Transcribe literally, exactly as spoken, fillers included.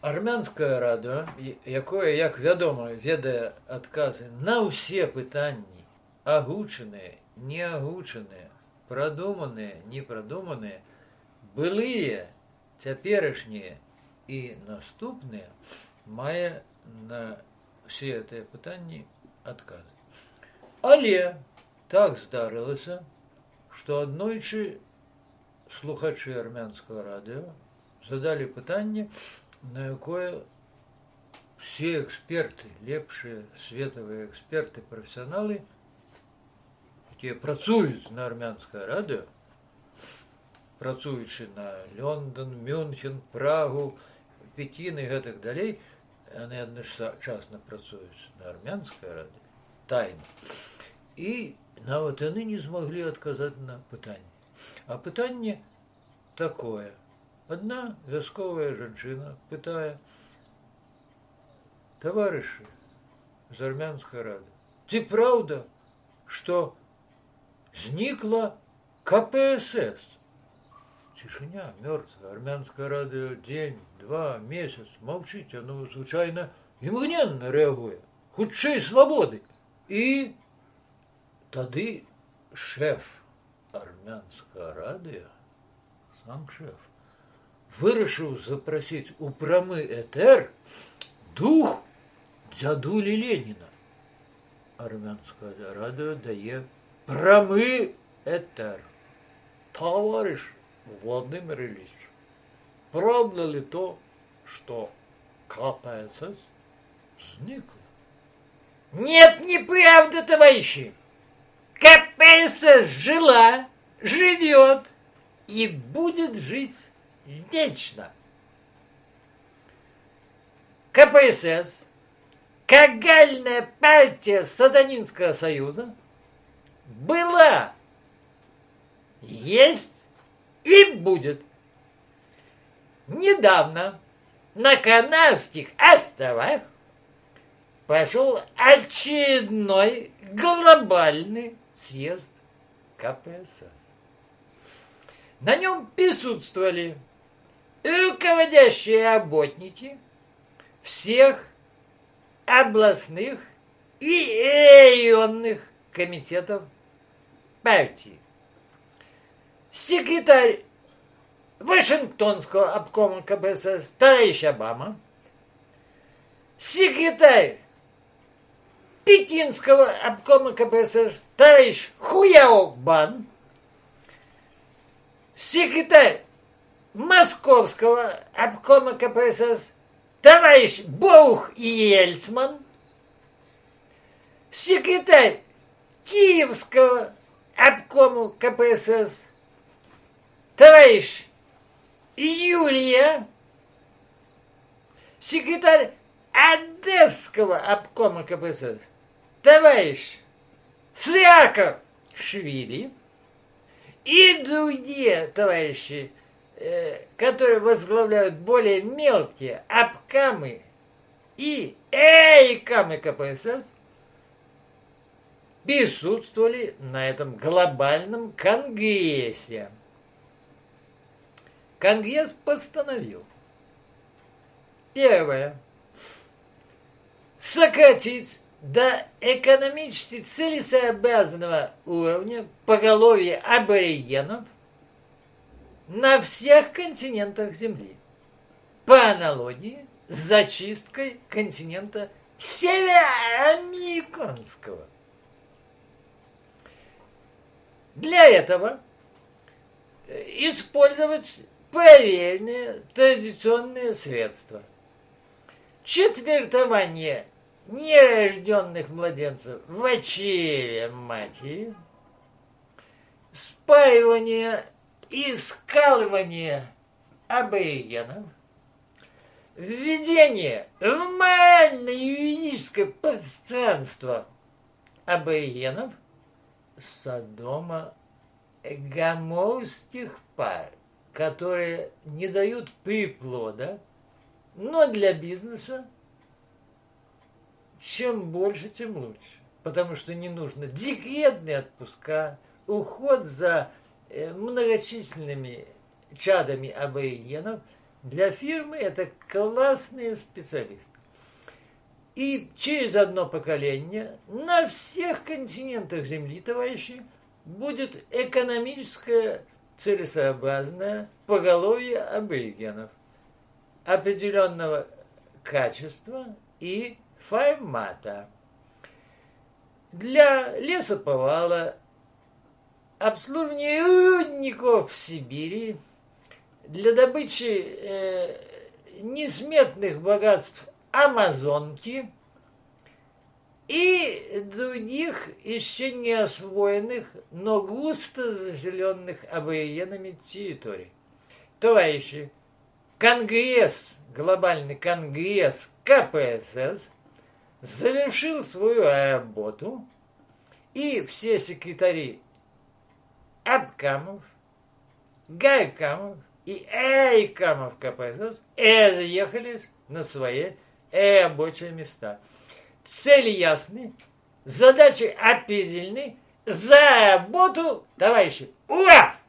Армянскае радыё, якое, як вядома, ведае адказы на ўсе пытанні, агучаныя, неагучаныя, прадуманыя, непрадуманыя, былыя, цяперашнія і наступныя, мае на ўсе гэтыя пытанні адказы. Але так здарылася, што аднойчы слухачы армянскага радыё задалі пытанне, на якое все эксперты, лепшыя светавыя эксперты, прафесіяналы, якія працуюць на армянскае радыё, працуючы на Лондон, Мюнхен, Прагу, Пекін і гэтак далей, яны адначасна працуюць на армянскае радыё, тайна. І нават яны не змаглі адказаць на пытанне. А пытанне такое. Одна вясковая жанчына пытае: таварышы з армянскай рады, ці праўда, што знікла ка пэ эс эс? Цішыня, мёртвая. Армянскае радыё дзень, два, месяц маўчыць, оно звычайна імгненна рэагуе, хутчэй свабоды. І тады шэф армянскага радыё, сам шэф, вырашыў запрасіць у прамы этэр дух дзядулі Леніна. Армянскае радыё дае прамы этэр. Товарищ Владимир Ильич, правда ли то, что ка пэ эс эс сникла? Нет, неправда, товарищи. ка пэ эс эс жила, живет и будет жить вечно. ка пэ эс эс, кагальная партия Сатанинского союза, была, есть и будет. Недавно на Канарских островах прошел очередной глобальный съезд ка пэ эс эс. На нем присутствовали руководящие работники всех областных и районных комитетов партии. Секретарь Вашингтонского обкома ка пэ эс эс товарищ Обама, секретарь Пекинского обкома ка пэ эс эс товарищ Хуяо Бан, секретарь Московского обкома ка пэ эс эс товарищ Боух Ельцман, секретарь Киевского обкома ка пэ эс эс товарищ Юлия, секретарь Одесского обкома ка пэ эс эс товарищ Саакашвили и другие товарищи, которые возглавляют более мелкие обкамы и эйкамы ка пэ эс эс, присутствовали на этом глобальном конгрессе. Конгресс постановил: первое, сократить до экономически целесообразного уровня поголовье аборигенов на всех континентах Земли, по аналогии с зачисткой континента североамериканского. Для этого использовать проверенные традиционные средства. Четвертование нерожденных младенцев в очреве матери, спаивание и скалывание аборигенов, введение в морально-юридическое пространство аборигенов содома гоморских пар, которые не дают приплода, но для бизнеса чем больше, тем лучше. Потому что не нужно декретные отпуска, уход за многочисленными чадами аборигенов, для фирмы это классные специалисты. И через одно поколение на всех континентах Земли, товарищи, будет экономическое целесообразное поголовье аборигенов определенного качества и формата. Для лесоповала, обслуживания рудников в Сибири, для добычи э, несметных богатств Амазонки и других еще не освоенных, но густо заселенных аборигенами территорий. Товарищи, Конгресс, глобальный конгресс ка пэ эс эс завершил свою работу, и все секретари обкамов, горкамов и эйкамов ка пэ эс эс разъехались на свои рабочие места. Цели ясны, задачи определены, за работу, товарищи, ура!